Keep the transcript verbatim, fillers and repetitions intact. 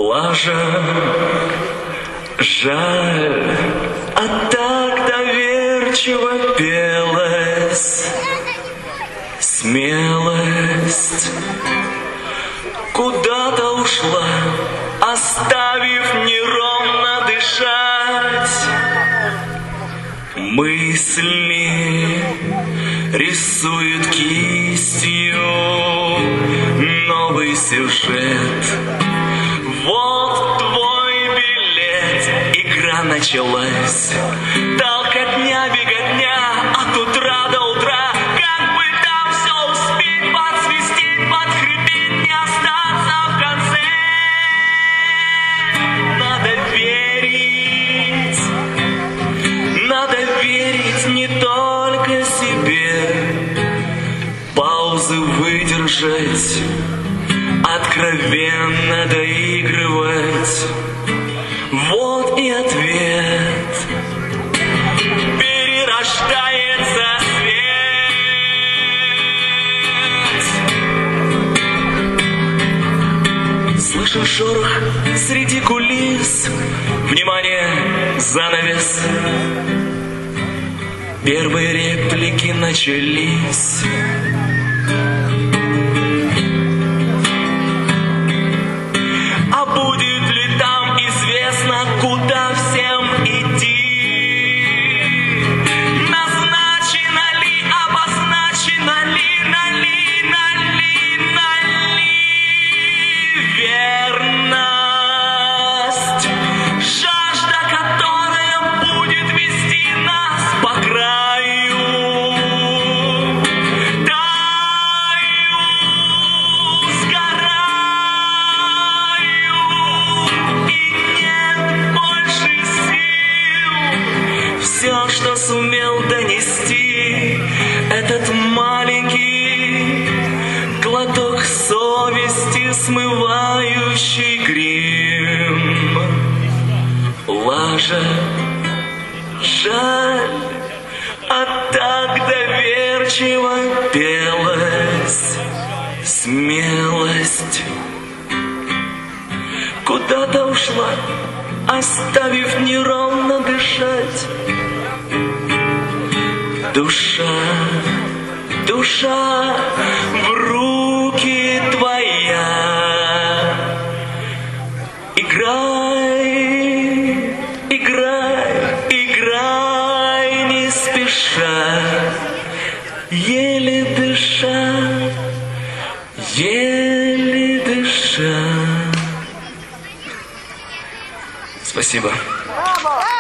Лажа, жаль, а так доверчиво пелась смелость. Куда-то ушла, оставив неровно дышать. Мысли рисуют кистью новый сюжет. Вот твой билет, игра началась. Толкотня, беготня от утра до утра. Как бы там все успеть, подсвистеть, подхрипеть, не остаться в конце. Надо верить, надо верить не только себе. Паузы выдержать, откровенно доигрывать. Вот и ответ. Перерождается свет. Слышу шорох среди кулис. Внимание, занавес. Первые реплики начались. А будет ли там известно, куда всем идти? Назначено ли, обозначено ли, нали, нали, нали верность? Жажда, которая будет вести нас по краю. Таю, сгораю. Все, что сумел донести этот маленький глоток совести, смывающий грим. Лажа, жаль, а так доверчиво пелась смелость. Куда-то ушла, оставив неровно дышать. Душа, душа в руки твоя. Играй, играй, играй не спеша. Еле дыша, еле дыша. Спасибо. Браво!